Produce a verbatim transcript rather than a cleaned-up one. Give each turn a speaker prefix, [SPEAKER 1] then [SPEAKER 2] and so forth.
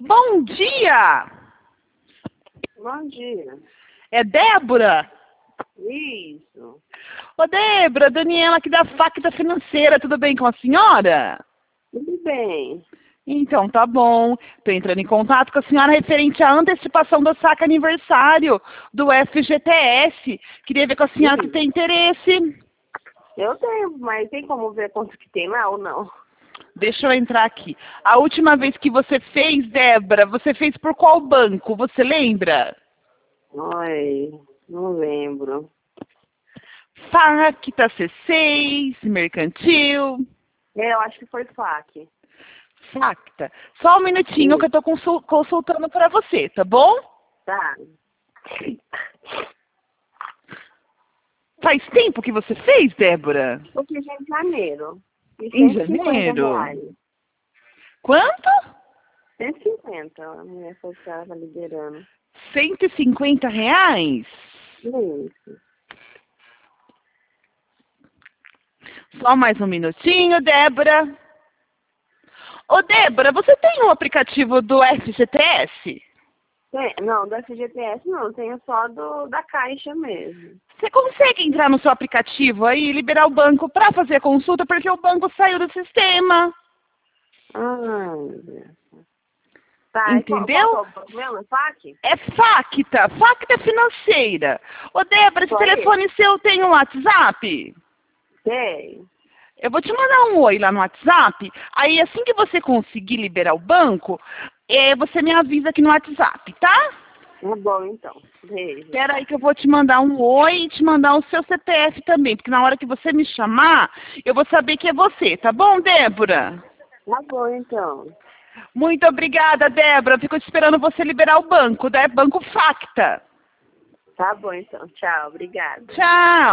[SPEAKER 1] Bom dia!
[SPEAKER 2] Bom dia.
[SPEAKER 1] É Débora?
[SPEAKER 2] Isso.
[SPEAKER 1] Ô Débora, Daniela aqui da Facta Financeira, tudo bem com a senhora?
[SPEAKER 2] Tudo bem.
[SPEAKER 1] Então, tá bom. Estou entrando em contato com a senhora referente à antecipação do saque aniversário do F G T S. Queria ver com a senhora se
[SPEAKER 2] Sim.
[SPEAKER 1] tem interesse.
[SPEAKER 2] Eu tenho, mas tem como ver quanto que tem lá ou não?
[SPEAKER 1] Deixa eu entrar aqui. A última vez que você fez, Débora, você fez por qual banco? Você lembra?
[SPEAKER 2] Ai, não lembro.
[SPEAKER 1] Facta C seis, Mercantil.
[SPEAKER 2] É, eu acho que foi F A Q.
[SPEAKER 1] Facta. Só um minutinho
[SPEAKER 2] Sim.
[SPEAKER 1] que eu estou consul consultando para você, tá bom?
[SPEAKER 2] Tá.
[SPEAKER 1] Faz tempo que você fez, Débora?
[SPEAKER 2] Eu fiz em janeiro. E
[SPEAKER 1] Em
[SPEAKER 2] cento e cinquenta
[SPEAKER 1] janeiro?
[SPEAKER 2] reais.
[SPEAKER 1] Quanto?
[SPEAKER 2] cento e cinquenta, a mulher falou que estava liberando.
[SPEAKER 1] cento e cinquenta reais?
[SPEAKER 2] Isso.
[SPEAKER 1] Só mais um minutinho, Débora. Ô, Débora, você tem o aplicativo do F G T S?
[SPEAKER 2] Tem, não, do F G T S não, tenho só do, da Caixa mesmo.
[SPEAKER 1] Você consegue entrar no seu aplicativo aí e liberar o banco para fazer a consulta, porque o banco saiu do sistema.
[SPEAKER 2] Ai, meu Deus. Tá,
[SPEAKER 1] Entendeu?
[SPEAKER 2] E qual, qual é o meu? F A Q?
[SPEAKER 1] É Facta, Facta Financeira. Ô, Débora, esse
[SPEAKER 2] Só
[SPEAKER 1] telefone seu tem um WhatsApp?
[SPEAKER 2] Tem.
[SPEAKER 1] Eu vou te mandar um oi lá no WhatsApp. Aí, assim que você conseguir liberar o banco, é, você me avisa aqui no WhatsApp, tá?
[SPEAKER 2] Tá bom, então. Beijo.
[SPEAKER 1] Espera aí que eu vou te mandar um oi e te mandar o seu C P F também, porque na hora que você me chamar, eu vou saber que é você, tá bom, Débora?
[SPEAKER 2] Tá bom, então.
[SPEAKER 1] Muito obrigada, Débora. Fico esperando você liberar o banco, né? Banco Facta.
[SPEAKER 2] Tá bom, então. Tchau. Obrigada.
[SPEAKER 1] Tchau.